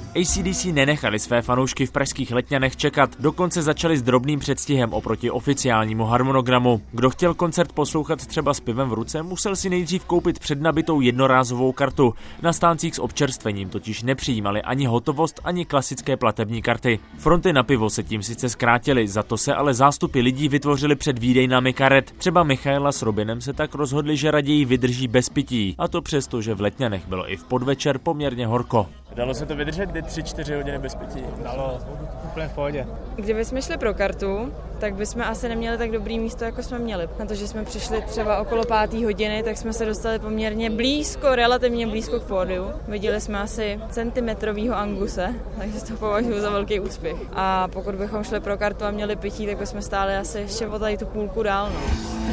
AC/DC nenechali své fanoušky v pražských Letňanech čekat, dokonce začali s drobným předstihem oproti oficiálnímu harmonogramu. Kdo chtěl koncert poslouchat třeba s pivem v ruce, musel si nejdřív koupit přednabitou jednorázovou kartu. Na stáncích s občerstvením totiž nepřijímali ani hotovost, ani klasické platební karty. Fronty na pivo se tím sice zkrátily, za to se ale zástupy lidí vytvořily před výdejnami karet. Třeba Michaela s Robinem se tak rozhodli, že raději vydrží bez pití, a to přesto, že v Letňanech bylo i v podvečer poměrně horko. Dalo se to vydržet 3-4 hodiny bez pití? Dalo, úplně v pohodě. Kdyby jsme šli pro kartu, tak bychom asi neměli tak dobrý místo, jako jsme měli. Na to, že jsme přišli třeba okolo 5. hodiny, tak jsme se dostali poměrně blízko, relativně blízko k pódiu. Viděli jsme asi centimetrovýho Anguse, takže to považuji za velký úspěch. A pokud bychom šli pro kartu a měli pití, tak bychom stáli asi ještě o tady tu půlku dál. No.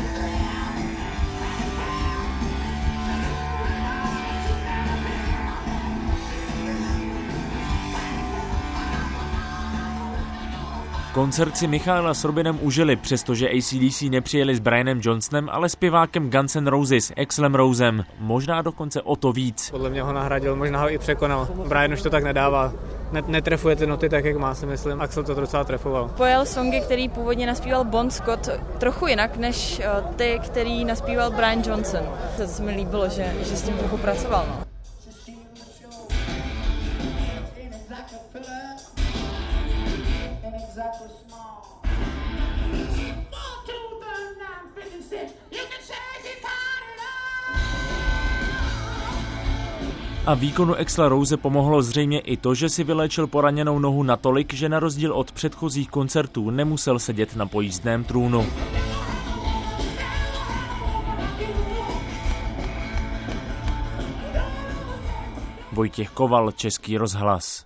Koncert si Michaela s Robinem užili, přestože AC/DC nepřijeli s Brianem Johnsonem, ale s zpěvákem Guns N' Roses, Axlem Rosem. Možná dokonce o to víc. Podle mě ho nahradil, možná ho i překonal. Brian už to tak nedává. Netrefuje ty noty tak, jak má, si myslím. Axel to docela trefoval. Pojel songy, který původně naspíval Bon Scott, trochu jinak než ty, který naspíval Brian Johnson. To se mi líbilo, že s tím trochu pracoval. No. A výkonu Axla Rose pomohlo zřejmě i to, že si vyléčil poraněnou nohu natolik, že na rozdíl od předchozích koncertů nemusel sedět na pojízdném trůnu. Vojtěch Koval, Český rozhlas.